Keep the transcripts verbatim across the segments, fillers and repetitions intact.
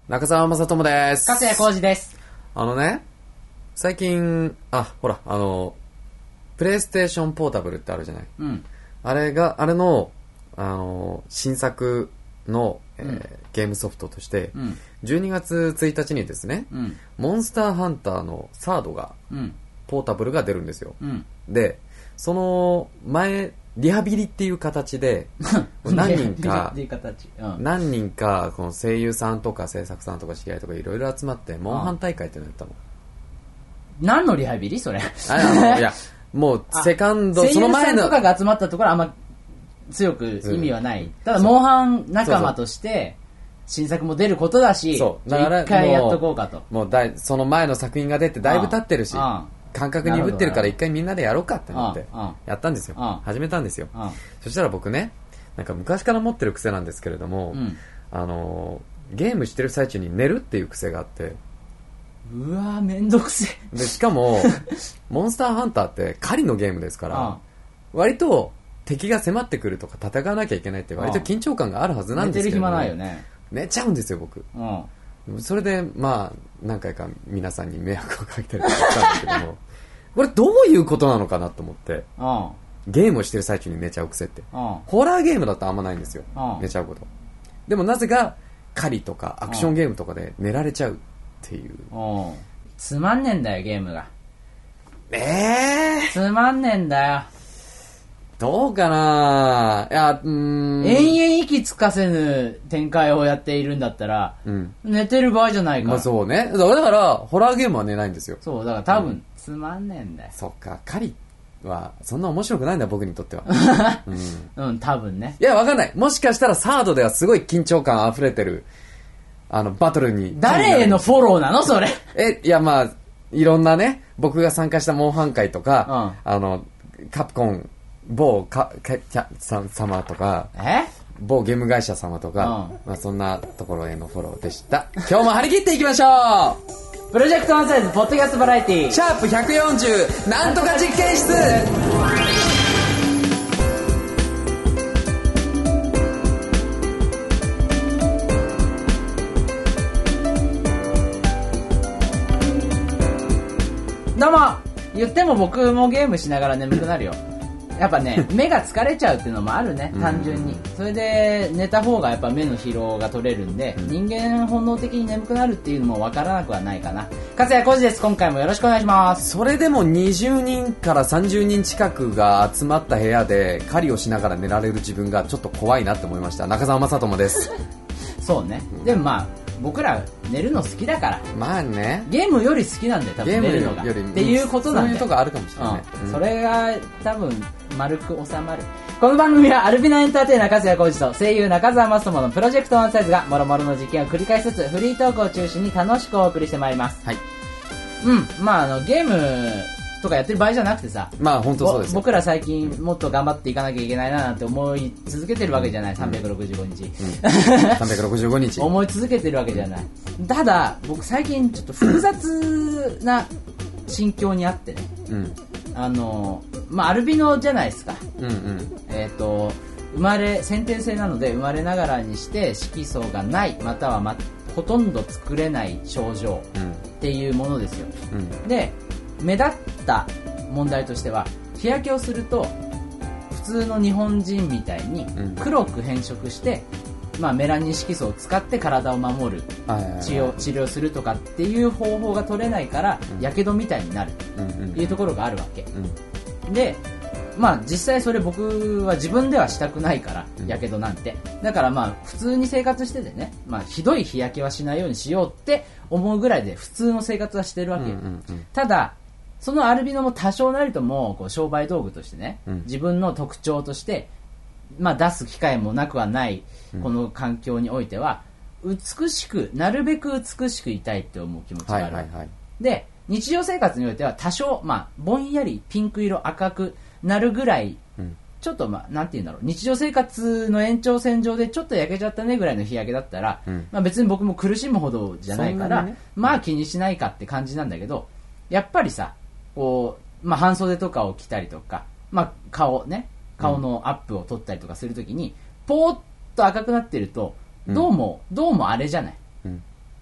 中澤正智です。 粕谷浩二です。 あのね、最近、あ、ほら、あの、プレイステーションポータブルってあるじゃない。 うん。 あれが、あれの、あの、新作の、えーうん、 ゲームソフトとして、 うん、 じゅうにがつついたちにですね、 うん、 モンスターハンターのサードが、 うん、 ポータブルが出るんですよ。 うん、 で、その前、リハビリっていう形で、何人か、 うん、 何人か、この声優さんとか制作さんとか知り合いとかいろいろ集まって、モンハン大会っていうのやったの。 何のリハビリそれ。 ああのいや、もう、セカンド、 その前の。声優さんとかが集まったところはあんま強く意味はない。うん、ただ、モンハン仲間として、新作も出ることだし、そうだから一回やっとこうかと。 もうだい、その前の作品が出てだいぶ経ってるし、感覚鈍ってるから一回みんなでやろうかってなってやったんですよ。始めたんですよ。そしたら僕ね、なんか昔から持ってる癖なんですけれども、うん、あのゲームしてる最中に寝るっていう癖があって、 うわーめんどくせえ。 でしかもモンスターハンターって狩りのゲームですから、割と敵が迫ってくるとか戦わなきゃいけないって割と緊張感があるはずなんですけど、 寝てる暇ないよね。 寝ちゃうんですよ僕。うん、それでまあ何回か皆さんに迷惑をかけたりとかしたんですけどもこれどういうことなのかなと思って、うん、ゲームをしてる最中に寝ちゃう癖って、うん、ホラーゲームだとあんまないんですよ、うん、寝ちゃうこと。でもなぜか狩りとかアクションゲームとかで寝られちゃうっていう、 うん、つまんねえんだよゲームが。 えー、 つまんねえんだよ。 どうかな。いや、うーん。 延々息つかせぬ展開をやっているんだったら、うん、寝てる場合じゃないから。 まあそうね。だから、ホラーゲームは寝ないんですよ。 そう、だから多分、うん、つまんねえんだよ。 そっか、狩りは、そんな面白くないんだ、僕にとっては。 うん、うん、多分ね。 いや、わかんない。もしかしたらサードではすごい緊張感溢れてる、あの、バトルに。 誰へのフォローなのそれ。 え、いや、まあ、いろんなね、僕が参加したモンハン会とか、うん、あの、カプコン、某かかキャさん様とか、 え某ゲーム会社様とか、うん、まあそんなところへのフォローでした。今日も張り切っていきましょう。プロジェクトワンサイズポッドキャストバラエティシャープひゃくよんじゅうなんとか実験室。 どうも。言っても僕もゲームしながら眠くなるよ。やっぱね、目が疲れちゃうっていうのもあるね、単純に。それで、寝た方がやっぱ目の疲労が取れるんで、うん、人間本能的に眠くなるっていうのも分からなくはないかな。粕谷浩二です。今回もよろしくお願いします。 それでもにじゅうにんからさんじゅうにん近くが集まった部屋で狩りをしながら寝られる自分がちょっと怖いなって思いました。中澤正智です。 そうね。でもまあ、僕ら寝るの好きだから。 まあね。 ゲームより好きなんだよ、多分寝るのが。ゲームよりっていうことなんだよ。 そういうとこあるかもしれない。 うんうん、それが多分丸く収まる。この番組はアルビナエンターテイナー粕谷浩二と声優中澤正智のプロジェクトワンサイズが諸々の実験を繰り返しつつフリートークを中心に楽しくお送りしてまいります。はい。うん。まああのゲームとかやってる場合じゃなくてさ、 まあ本当そうです。 僕ら最近もっと頑張っていかなきゃいけないななんて思い続けてるわけじゃない、うん、さんびゃくろくじゅうごにち、うん、 さんびゃくろくじゅうごにち思い続けてるわけじゃない。ただ僕最近ちょっと複雑な心境にあってね、うん、あのまあアルビノじゃないですか、うんうん、えっ、ー、と生まれ先天性なので生まれながらにして色素がないまたは、ま、ほとんど作れない症状っていうものですよ、うん、で目立った問題としては日焼けをすると普通の日本人みたいに黒く変色して、うんまあ、メラニン色素を使って体を守る治療、治療するとかっていう方法が取れないからやけどみたいになるっていうところがあるわけ、うん、でまあ実際それ僕は自分ではしたくないからやけどなんてだからまあ普通に生活しててね、まあ、ひどい日焼けはしないようにしようって思うぐらいで普通の生活はしてるわけよ、うんうんうん、ただそのアルビノも多少なりともこう商売道具としてね、うん、自分の特徴として、まあ、出す機会もなくはないこの環境においては、うん、美しくなるべく美しくいたいって思う気持ちがある、はいはいはい、で日常生活においては多少、まあ、ぼんやりピンク色赤くなるぐらい、うん、ちょっとまあなんて言うんだろう日常生活の延長線上でちょっと焼けちゃったねぐらいの日焼けだったら、うんまあ、別に僕も苦しむほどじゃないから、ね、まあ気にしないかって感じなんだけどやっぱりさこう、まあ、半袖とかを着たりとか、まあ、顔ね顔のアップを取ったりとかするときに、うん、ポーッと赤くなってるとどうも、うん、どうもあれじゃない、うん、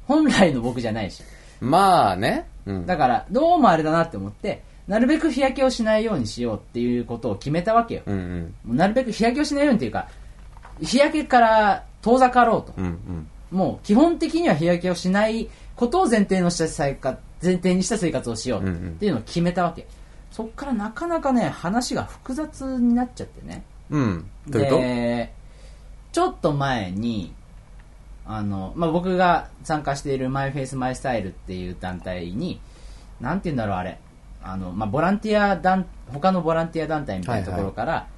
本来の僕じゃないし。 まあね。 うん、だから、どうもあれだなって思って、なるべく日焼けをしないようにしようっていうことを決めたわけよ。うんうん、なるべく日焼けをしないようにっていうか、日焼けから遠ざかろうと。うんうん、もう基本的には日焼けをしないことを前提のした生活、前提にした生活をしようっていうのを決めたわけ。うんうん、そっからなかなかね、話が複雑になっちゃってね。 うん。どういうこと？ で、ちょっと前に、あの、まあ、僕が参加しているマイフェイスマイスタイルっていう団体に、なんて言うんだろうあれ、あの、まあ、ボランティア団、他のボランティア団体みたいなところから、はいはい、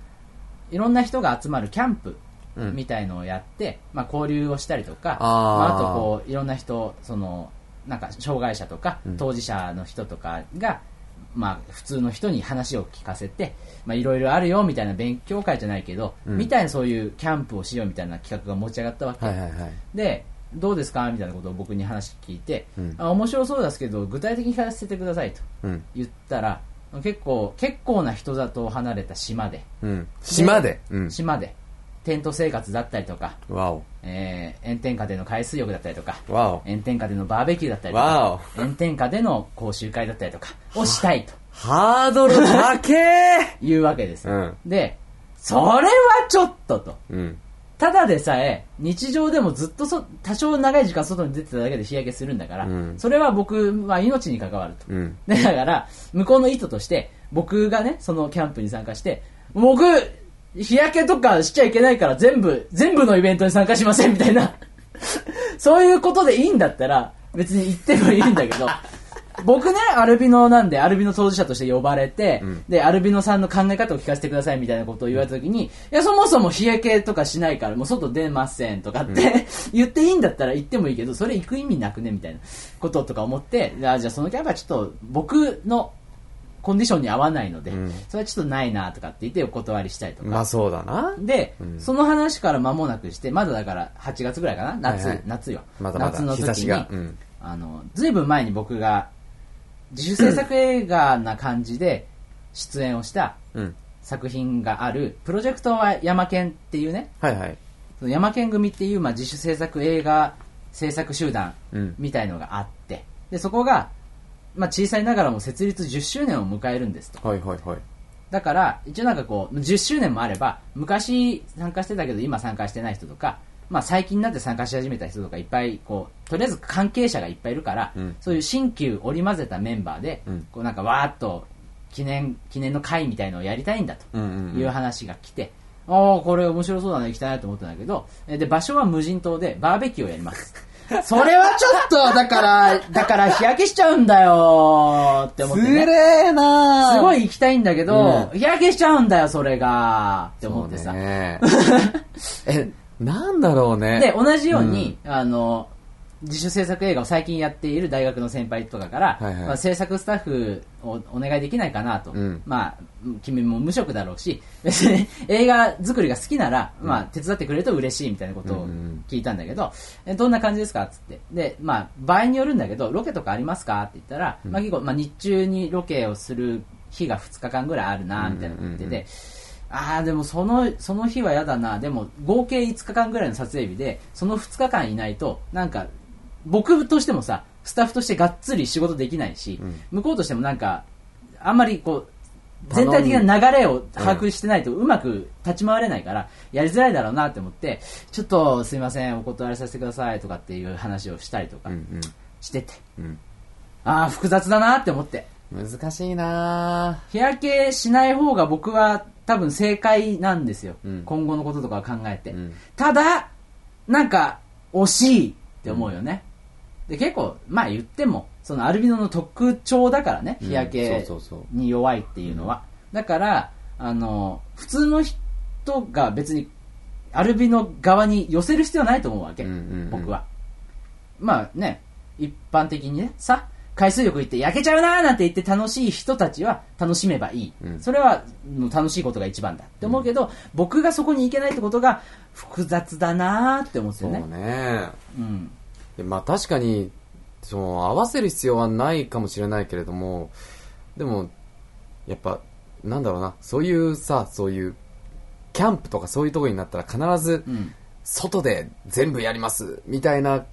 いろんな人が集まるキャンプみたいのをやって、うん、まあ、交流をしたりとか、あ、まあ、あとこう、いろんな人、その、なんか、障害者とか、当事者の人とかが、うん、まあ、普通の人に話を聞かせて、まあ、いろいろあるよみたいな勉強会じゃないけど、うん、みたいなそういうキャンプをしようみたいな企画が持ち上がったわけ、はいはいはい、でどうですかみたいなことを僕に話聞いて、うん、あ面白そうですけど具体的に聞かせてくださいと言ったら、うん、結構結構な人里を離れた島で、 うん、島で、 うん、島でテント生活だったりとか、 わお、 えー、炎天下での海水浴だったりとか、 わお、 炎天下でのバーベキューだったりとか、 わお、 炎天下での講習会だったりとかをしたいとハードル高えいうわけですよ、うん、でそれはちょっとと、うん、ただでさえ日常でもずっとそ多少長い時間外に出てただけで日焼けするんだから、うん、それは僕は命に関わると、うん、だから向こうの意図として僕がねそのキャンプに参加して僕日焼けとかしちゃいけないから全部全部のイベントに参加しませんみたいなそういうことでいいんだったら別に行ってもいいんだけど僕ね、アルビノなんで、アルビノ当事者として呼ばれて、うん、で、アルビノさんの考え方を聞かせてくださいみたいなことを言われたときに、いや、そもそも日焼けとかしないから、もう外出ませんとかって、うん、言っていいんだったら言ってもいいけど、それ行く意味なくねみたいなこととか思って、あじゃあそのキャンプはちょっと僕のコンディションに合わないので、うん、それはちょっとないなとかって言ってお断りしたりとか。 まあそうだな。 で、うん、その話から間もなくして、まだだからはちがつぐらいかな、夏、はいはい、夏よ。 まだまだ夏の時に、 うん、 あの、ずいぶん前に僕が、自主制作映画な感じで出演をした作品があるプロジェクトはヤマケンっていうね、 はいはい、 そのヤマケン組っていうまあ自主制作映画制作集団みたいのがあって、うん、でそこがまあ小さいながらも設立じゅっしゅうねんを迎えるんですと、 はいはいはい、 だから一応なんかこうじゅっしゅうねんもあれば昔参加してたけど今参加してない人とかまあ、最近になって参加し始めた人とかいっぱいこうとりあえず関係者がいっぱいいるから、うん、そういう新旧織り交ぜたメンバーで、うん、こうなんかわーっと記念記念の会みたいのをやりたいんだという話が来て、うんうんうん、おーこれ面白そうだね行きたいなと思ったんだけどで場所は無人島でバーベキューをやりますそれはちょっとだからだから日焼けしちゃうんだよって思ってね、 つれーなーすごい行きたいんだけど、うん、日焼けしちゃうんだよそれがって思ってさえなんだろうね。 で、同じように、うん、あの、自主制作映画を最近やっている大学の先輩とかから、はいはいまあ、制作スタッフをお願いできないかなと。うん、まあ、君も無職だろうし、別に映画作りが好きなら、うん、まあ、手伝ってくれると嬉しいみたいなことを聞いたんだけど、うん、どんな感じですかつって。で、まあ、場合によるんだけど、ロケとかありますかって言ったら、うん、まあ結構、まあ日中にロケをする日がふつかかんぐらいあるな、みたいなこと言ってて、うんうんうんあーでもそのその日はやだなでも合計いつかかんぐらいの撮影日でそのふつかかんいないとなんか僕としてもさスタッフとしてがっつり仕事できないし、うん、向こうとしてもなんかあんまりこう全体的な流れを把握してないとうまく立ち回れないからやりづらいだろうなって思ってちょっとすいませんお断りさせてくださいとかっていう話をしたりとかしてて、うんうん、あー複雑だなって思って難しいな日焼けしない方が僕は多分正解なんですよ、うん、今後のこととかを考えて、うん、ただなんか惜しいって思うよね、うん、で結構まあ言ってもそのアルビノの特徴だからね日焼けに弱いっていうのは、うん、だからあの普通の人が別にアルビノ側に寄せる必要はないと思うわけ、うんうんうん、僕はまあね一般的にねさ海水浴行って焼けちゃうなーなんて言って楽しい人たちは楽しめばいい、うん、それは楽しいことが一番だって思うけど、うん、僕がそこに行けないってことが複雑だなーって思ってるねそうね、うん、でまあ確かにその合わせる必要はないかもしれないけれどもでもやっぱなんだろうなそういうさそういうキャンプとかそういうところになったら必ず外で全部やりますみたいな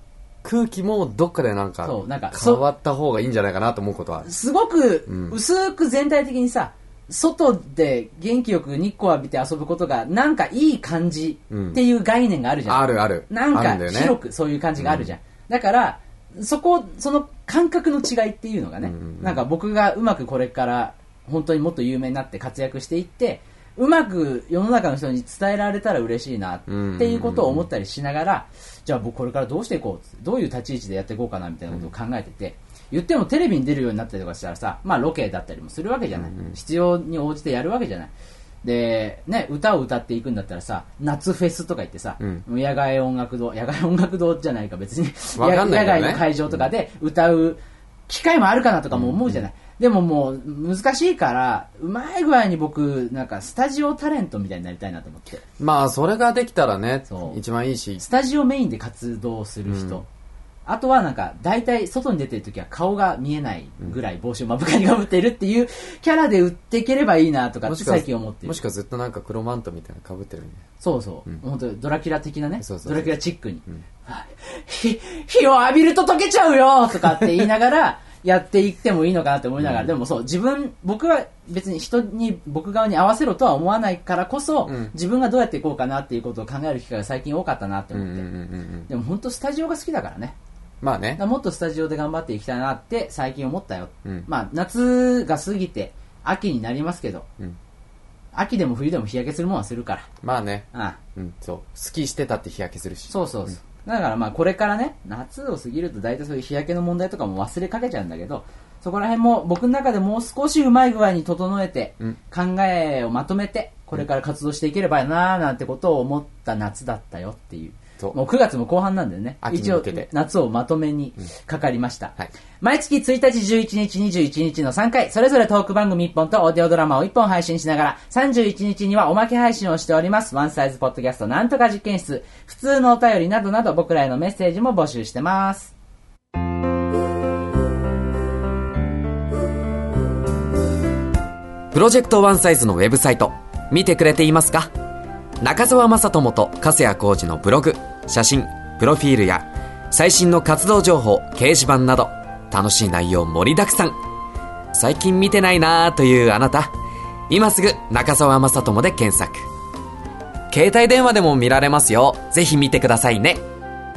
空気もどっかでなんかそうなんか変わった方がいいんじゃないかなと思うことはすごく薄く全体的にさ、外で元気よく日光浴びて遊ぶことがなんかいい感じっていう概念があるじゃん、 うん、あるあるなんか広くそういう感じがあるじゃん、うん、だからそこその感覚の違いっていうのがね、うんうん、なんか僕がうまくこれから本当にもっと有名になって活躍していってうまく世の中の人に伝えられたら嬉しいなっていうことを思ったりしながら、じゃあ僕これからどうしていこう、どういう立ち位置でやっていこうかなみたいなことを考えてて、言ってもテレビに出るようになったりとかしたらさ、まあロケだったりもするわけじゃない、うんうん、必要に応じてやるわけじゃないで、ね、歌を歌っていくんだったらさ、夏フェスとか言ってさ、うん、野外音楽堂野外音楽堂じゃないか別にわかんないけどね、 野外の会場とかで歌う機会もあるかなとかも思うじゃない、うんうん、でももう難しいからうまい具合に僕なんかスタジオタレントみたいになりたいなと思って。 まあそれができたらね一番いいし、 スタジオメインで活動する人、うん、あとはなんか大体外に出てるときは顔が見えないぐらい帽子を目深にかぶっているっていうキャラで売っていければいいなとかって最近思ってる。 もしくはずっとなんか黒マントみたいなのかぶってるね。 そうそう、うん、本当ドラキュラ的なね、 そうそうそう、 ドラキュラチックに、うん、火, 火を浴びると溶けちゃうよとかって言いながらやっていってもいいのかなって思いながら、うん、でもそう自分僕は別に人に僕側に合わせろとは思わないからこそ、うん、自分がどうやっていこうかなっていうことを考える機会が最近多かったなって思って、うんうんうんうん、でも本当スタジオが好きだからね。 まあね、 もっとスタジオで頑張っていきたいなって最近思ったよ、うん、まあ夏が過ぎて秋になりますけど、うん、秋でも冬でも日焼けするもんはするから。 まあね、 ああ、 うん、そうスキーしてたって日焼けするし。 そうそうそう、うん、だからまあこれからね夏を過ぎると大体そういう日焼けの問題とかも忘れかけちゃうんだけど、そこら辺も僕の中でもう少しうまい具合に整えて、うん、考えをまとめてこれから活動していければなーなんてことを思った夏だったよっていう。もうくがつも後半なんでね、一応夏をまとめにかかりました、うん、はい、毎月ついたち、じゅういちにち、にじゅういちにちのさんかいそれぞれトーク番組いっぽんとオーディオドラマをいっぽん配信しながらさんじゅういちにちにはおまけ配信をしております。ワンサイズポッドキャストなんとか実験室、普通のお便りなどなど僕らへのメッセージも募集してます。 プロジェクトワンサイズのウェブサイト見てくれていますか？中澤正智と粕谷浩二のブログ、写真、プロフィールや最新の活動情報、掲示板など楽しい内容盛りだくさん。最近見てないなーというあなた、今すぐ中澤正智で検索。携帯電話でも見られますよ。ぜひ見てくださいね。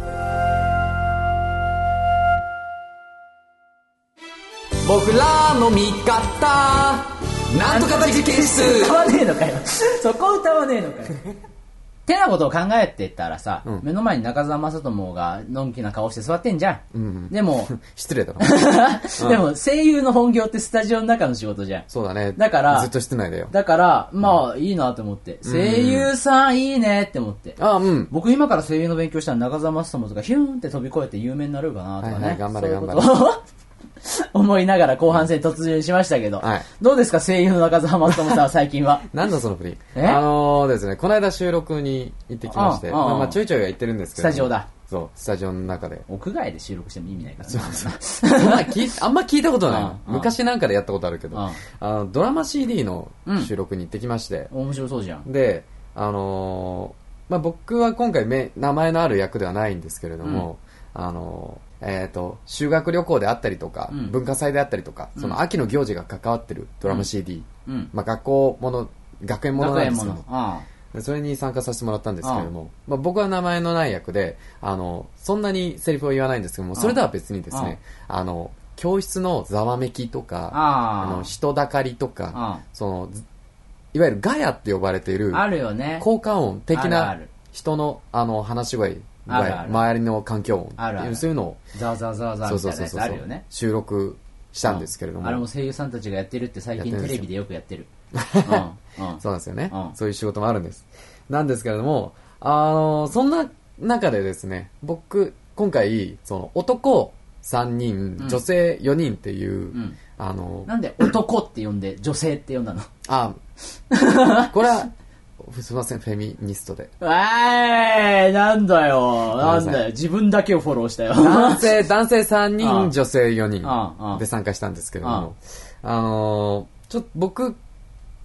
僕らの味方なんとか実験室。 歌わねえのかよそこ歌わねえのかよてなことを考えてたらさ、うん、目の前に中澤正智がのんきな顔して座ってんじゃん、うんうん、でも失礼だろでも声優の本業ってスタジオの中の仕事じゃん。 そうだね。 だからずっと室内だよ。 だからまあ、うん、いいなと思って、声優さんいいねって思って、 あ、うん、 僕今から声優の勉強したら中澤正智とかヒューンって飛び越えて有名になるかなとかね、はいはい、 頑張れ頑張れ思いながら後半戦突入しましたけど、はい、どうですか声優の中澤正智さん最近は。 何だその振り。あのー、ですね、この間収録に行ってきまして、ああ、まあ、まあちょいちょいは行ってるんですけど、 スタジオだ。 そうスタジオの中で屋外で収録しても意味ないから、ね、 そうそうそんな聞あんま聞いたことない。昔なんかでやったことあるけど、あのドラマ シーディー の収録に行ってきまして、 うん、面白そうじゃん。 で、あのーまあ、僕は今回め名前のある役ではないんですけれども、うん、あのーえー、と修学旅行であったりとか、うん、文化祭であったりとか、その秋の行事が関わってるドラマ シーディー、うん、まあ、学校もの学園ものなんですけど、ああ、それに参加させてもらったんですけれども、ああ、まあ、僕は名前のない役で、あのそんなにセリフを言わないんですけども、それとは別にですね、あああの教室のざわめきとか、ああの人だかりとか、あそのいわゆるガヤって呼ばれているあるよね、 効果音的な人のあの話し声、あるある周りの環境音、あるある、そういうのをザーザーザーザーみたいなやつあるよね。 収録したんですけれども、 あれも声優さんたちがやってるって最近テレビでよくやってる。うんうん、そうなんですよね、うん、そういう仕事もあるんです。なんですけれども、あのそんな中でですね、僕今回その男さんにん、うん、女性よにんっていう、うん、あのなんで男って呼んで女性って呼んだの？ あこれはすいません、フェミニストで。 えー、なんだよ、なんだよ、自分だけをフォローしたよ。 男性、男性さんにん、女性よにんで参加したんですけれども、あのー、ちょっと僕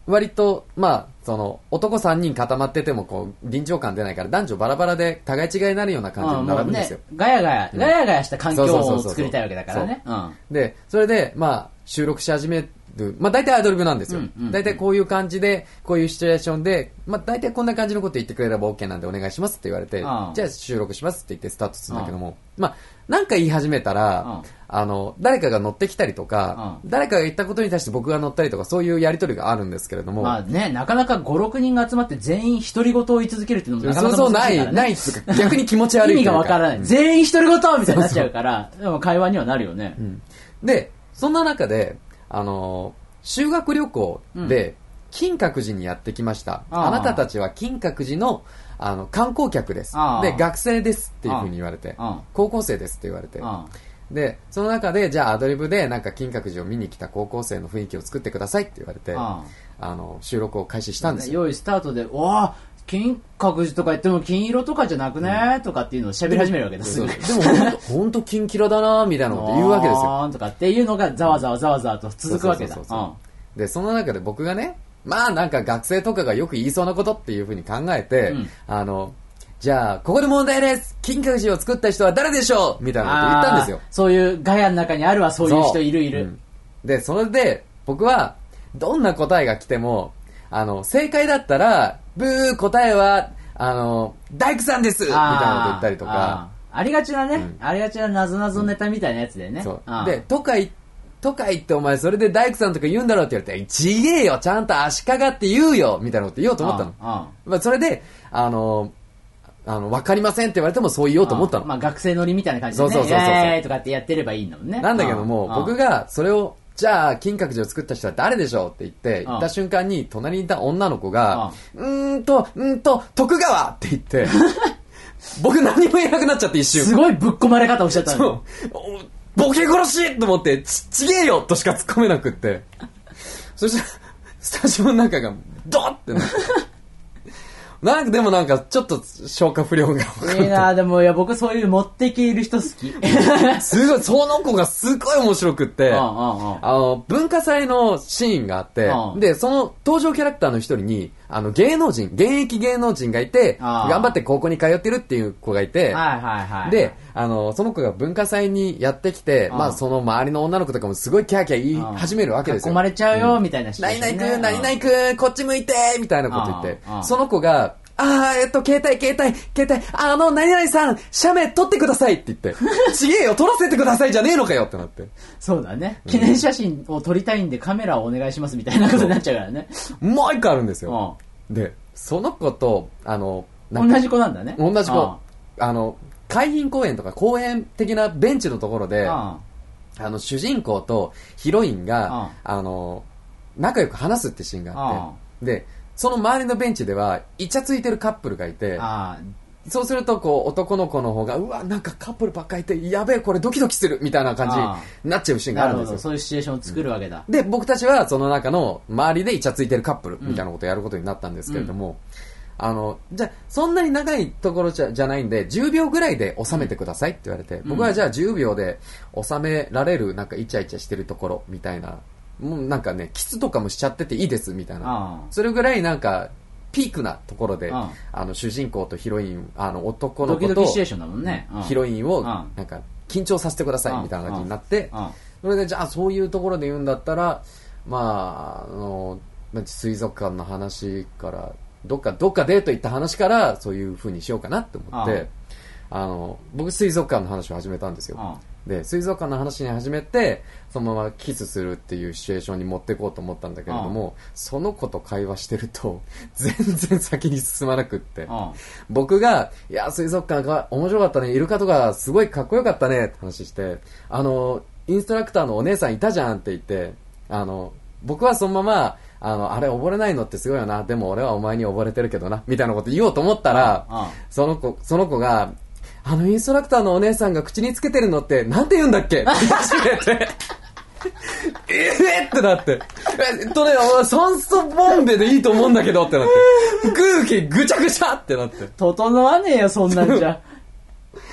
割と、まあ、その、男さんにん固まってても、こう、臨場感出ないから、男女バラバラで互い違いになるような感じに並ぶんですよ。 ね、ガヤガヤ、ガヤガヤした環境を作りたいわけだからね。 で、それで、まあ、収録し始める、まあ大体アドリブなんですよ。うんうんうん、大体こういう感じで、こういうシチュエーションで、まあ大体こんな感じのこと言ってくれれば OK なんでお願いしますって言われて、じゃあ収録しますって言ってスタートするんだけども、まあ、なんか言い始めたら、あの、誰かが乗ってきたりとか、誰かが言ったことに対して僕が乗ったりとか、そういうやりとりがあるんですけれども。 まあね、なかなかご、ろくにんが集まって全員独り言を言い続けるっていうのもなかなか難しいからね。そうそう、ない、ないっつうか、逆に気持ち悪い。 意味がわからない。うん、全員独り言みたいになっちゃうから、そうそうでも会話にはなるよね。 うん、で、そんな中で、あの、修学旅行で、金閣寺にやってきました。うん、あ, あなたたちは金閣寺の、あの、観光客です。で、学生ですっていう風に言われて、高校生ですって言われて、で、その中で、じゃあアドリブでなんか金閣寺を見に来た高校生の雰囲気を作ってくださいって言われて、あの、収録を開始したんですよ。 用意スタートで、わぁ、金閣寺とか言っても金色とかじゃなくね、うん、とかっていうのを喋り始めるわけですよ。 でも本当金キラだなみたいなこと言うわけですよ。 とかっていうのがざわざわざわざわと続くわけだ。 で、その中で僕がね、まあなんか学生とかがよく言いそうなことっていうふうに考えて、うん、あの、じゃあ、ここで問題です。金閣寺を作った人は誰でしょうみたいなこと言ったんですよ。 そういうガヤの中にあるわ、そういう人いるいる。うん、 で、それで僕はどんな答えが来ても、あの、正解だったら、ブー答えは、あの、大工さんですみたいなこと言ったりとか。 あ, ありがちなね、うん、ありがちな謎々ネタみたいなやつでね。うん、 そう。で、都会、都会ってお前それで大工さんとか言うんだろうって言われて、ちげえよ、ちゃんと足利って言うよみたいなこと言おうと思ったの。ああまあ、それで、あの、あの、わかりませんって言われてもそう言おうと思ったの。 ああまあ学生乗りみたいな感じでね。 そうそうそうそう。 えーとかってやってればいいのね。 なんだけども、僕がそれを、じゃあ、金閣寺を作った人は誰でしょうって言って、言った瞬間に、隣にいた女の子が、うーんと、うーんと、徳川って言って、僕何も言えなくなっちゃって一瞬。 すごいぶっ込まれ方をしちゃったの。そう。 ボケ殺しと思って、ち、ちげえよとしか突っ込めなくって。そしたら、スタジオの中が、ドッってなって。なんかでもなんかちょっと消化不良がいいなでもいや僕そういう持ってきいる人好きすごいその子がすごい面白くってあの文化祭のシーンがあってでその登場キャラクターの一人にあの芸能人現役芸能人がいて頑張って高校に通ってるっていう子がいてであのその子が文化祭にやってきてまあその周りの女の子とかもすごいキャーキャー言い始めるわけですよ囲まれちゃうよ、うん、みたいな何々くん何々くんこっち向いてみたいなこと言ってその子があー、えっと、携帯、携帯、携帯、あの、何々さん、写メ撮ってくださいって言って、ちげえよ、撮らせてくださいじゃねえのかよってなって。 そうだね。記念写真を撮りたいんでカメラをお願いしますみたいなことになっちゃうからね。 もう一個あるんですよ。で、その子と、あの、 同じ子なんだね。 同じ子。あの、海浜公園とか公園的なベンチのところで、あの、主人公とヒロインが、あの、仲良く話すってシーンがあって、で、その周りのベンチではイチャついてるカップルがいてそうするとこう男の子の方がうわなんかカップルばっかりいてやべえこれドキドキするみたいな感じになっちゃうシーンがあるんですよ。 そういうシチュエーションを作るわけだ、 うん、で僕たちはその中の周りでイチャついてるカップルみたいなことをやることになったんですけれども、うん、あのじゃあそんなに長いところじ ゃ, じゃないんでじゅうびょうぐらいで収めてくださいって言われて、うん、僕はじゃあじゅうびょうで収められるなんかイチャイチャしてるところみたいなもうなんかねキスとかもしちゃってていいですみたいなそれぐらいなんかピークなところで、うん、あの主人公とヒロインあの男の子とドキドキシチュエーションだもんね、うん、 ヒロインをなんか緊張させてくださいみたいな感じになって、うんうん、それでじゃあそういうところで言うんだったらまああの水族館の話からどっかどっかデート行った話からそういう風にしようかなって思って、うん、あの僕水族館の話を始めたんですよ、うんで水族館の話に始めてそのままキスするっていうシチュエーションに持っていこうと思ったんだけれどもその子と会話してると全然先に進まなくって僕がいや水族館が面白かったねイルカとかすごいかっこよかったねって話してあのインストラクターのお姉さんいたじゃんって言ってあの僕はそのままあのあれ溺れないのってすごいよなでも俺はお前に溺れてるけどなみたいなこと言おうと思ったらその子その子があのインストラクターのお姉さんが口につけてるのってなんて言うんだっけって言い始めてえーってなってえっとね酸素ボンベでいいと思うんだけどってなって空気ぐちゃぐちゃってなって整わねえよそんなんじゃ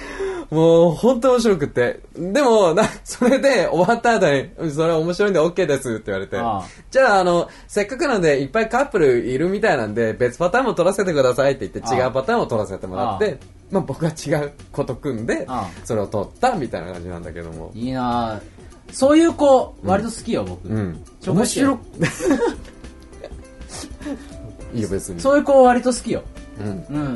もう本当面白くって。でも、な、それで終わった後に、それ面白いんで OK ですって言われて。ああじゃあ、あの、せっかくなんでいっぱいカップルいるみたいなんで、別パターンも撮らせてくださいって言って、違うパターンを撮らせてもらって、あまあ僕は違うこと組んで、それを撮ったみたいな感じなんだけども。 いいなぁ。そういう子、割と好きよ、僕。うん。 面白いいよ、別に。 そういう子割と好きよ。うん。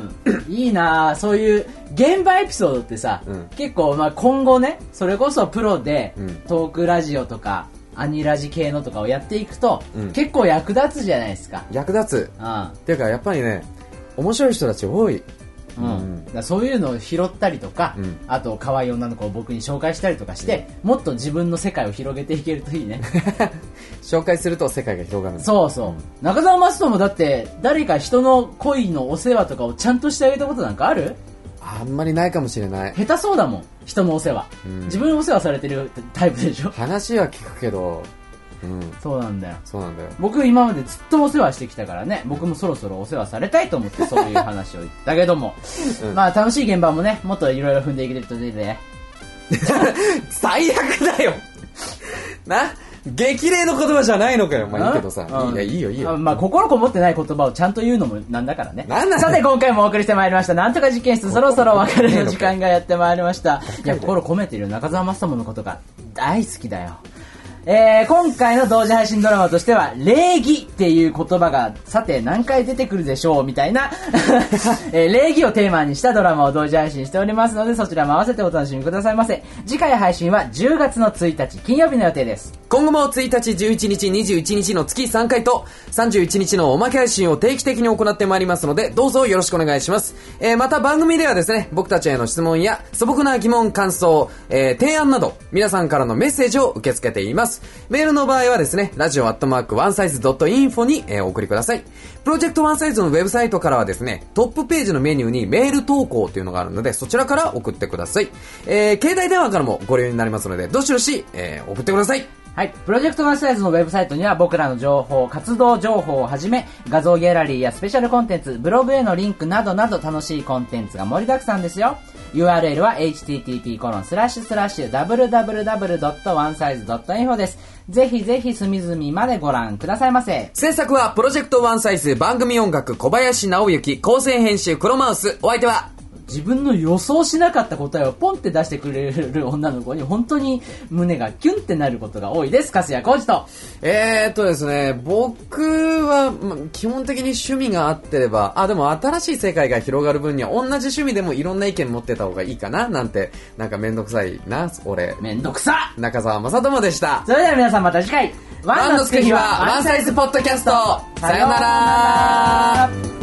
うん。いいなぁ。そういう、現場エピソードってさ、うん、結構、まあ今後ね、それこそプロで、トークラジオとか、アニラジ系のとかをやっていくと、うん、結構役立つじゃないですか。 役立つ。うん。っていうか、やっぱりね、面白い人たち多い。 うんうん、だそういうのを拾ったりとか、うん、あと可愛い女の子を僕に紹介したりとかして、うん、もっと自分の世界を広げていけるといいね。 紹介すると世界が広がる。 そうそう、うん、中澤マストもだって誰か人の恋のお世話とかをちゃんとしてあげたことなんかある？ あんまりないかもしれない。 下手そうだもん、人のお世話、うん、自分お世話されてるタイプでしょ。 話は聞くけど、 うん、そうなんだよ。 そうなんだよ。 僕今までずっとお世話してきたからね、僕もそろそろお世話されたいと思ってそういう話を言ったけども、うん、まあ楽しい現場もね、もっといろいろ踏んでいけるといいね。 最悪だよ。な、激励の言葉じゃないのかよ。まあいいけどさ、いい, いいよいいよ。 まあ心こもってない言葉をちゃんと言うのもなんだからね。なんなんさて今回もお送りしてまいりました。なんとか実験室、そろそろお別れの時間がやってまいりました。いや心込めている中澤マスタモのことが大好きだよ。えー、今回の同時配信ドラマとしては礼儀っていう言葉がさて何回出てくるでしょうみたいな、えー、礼儀をテーマにしたドラマを同時配信しておりますので、そちらも合わせてお楽しみくださいませ。次回配信はじゅうがつのついたち金曜日の予定です。 今後もついたち、じゅういちにち、にじゅういちにちの月さんかいとさんじゅういちにちのおまけ配信を定期的に行ってまいりますので、どうぞよろしくお願いします。えー、また番組ではですね、僕たちへの質問や素朴な疑問、感想、えー、提案など皆さんからのメッセージを受け付けています。メールの場合はですね、ラジオアットマークワンサイズドットインフォに、えー、お送りください。プロジェクトワンサイズのウェブサイトからはですね、トップページのメニューにメール投稿というのがあるので、そちらから送ってください。えー、携帯電話からもご利用になりますので、どしどし、えー、送ってください。 はい。プロジェクトワンサイズのウェブサイトには僕らの情報、活動情報をはじめ、画像ギャラリーやスペシャルコンテンツ、ブログへのリンクなどなど楽しいコンテンツが盛りだくさんですよ。ユーアールエル は エイチティーティーピーコロンスラッシュスラッシュダブリューダブリューダブリュードットワンサイズドットインフォ です。ぜひぜひ隅々までご覧くださいませ。 制作はプロジェクトワンサイズ、番組音楽小林直之、構成編集黒マウス。お相手は自分の予想しなかった答えをポンって出してくれる女の子に本当に胸がキュンってなることが多いです。粕谷浩二と。 えーっとですね、僕は、ま、基本的に趣味があってれば、あ、でも新しい世界が広がる分には同じ趣味でもいろんな意見持ってた方がいいかななんて、なんかめんどくさいな、俺。 めんどくさ中澤正智でした。 それでは皆さんまた次回。 ワンのつく日はワンサイズポッドキャスト。さようなら。